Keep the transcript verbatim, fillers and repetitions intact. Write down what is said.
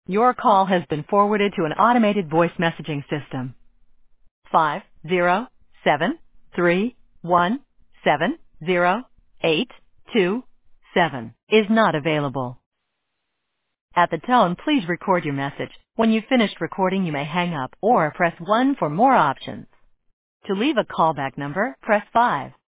Your call has been forwarded to an automated voice messaging system. Five zero seven three one seven zero eight two seven is not available. At the tone, please record your message. When you've finished recording, you may hang up or press one for more options. To leave a callback number, press five.